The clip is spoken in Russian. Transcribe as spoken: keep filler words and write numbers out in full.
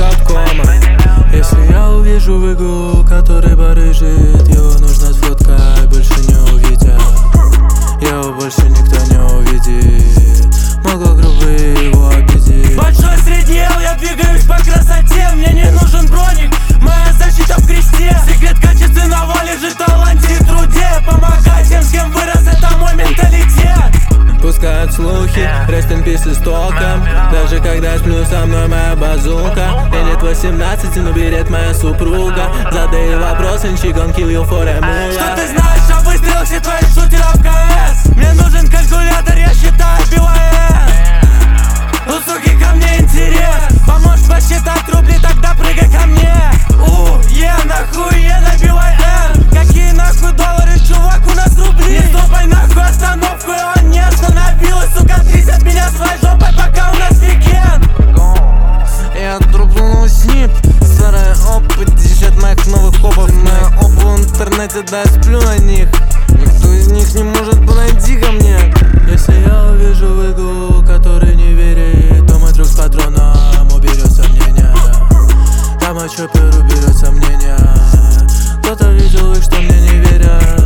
от кома. Если я увижу выгул, который барыжит, его нужно сфоткать, больше не увидят. Его больше никто не увидит. Могу грубый его обидеть. Большой средний Л, я двигаюсь по красоте. Мне не нужен броник, моя защита в кресте. Секрет качественного лежит в таланте и труде. Помогать тем, с кем вырос, это мой менталитет. Пускают слухи, rest in peace истокам. Даже когда сплю, со мной моя базука. Ей нет восемнадцати, но берет моя супруга. Задай вопрос, and she gon' kill you for a moolah. Что ты знаешь о выстрелах всех твоих шутеров в КС? Мне нужен калькулятор, я считаю БИОС. У суки ко мне интерес. Поможешь посчитать рубли, тогда прыгай ко мне. У, е, нахуй, е, набивай Р. Какие нахуй доллары, чувак, у нас рубли. Не стопай нахуй остановку, и он не остановилась. Сука, трись от меня своей жопой, пока у нас викенд. Я трубнул снип. Старая опа, десять моих новых копов. Моя опа в интернете, да, сплю на них. Никто из них не может подойти ко мне. Если я увижу выгул, который не верит, то мой друг с патроном уберет сомнения. Да, мой чоппер уберет сомнения. Кто-то видел их, что мне не верят.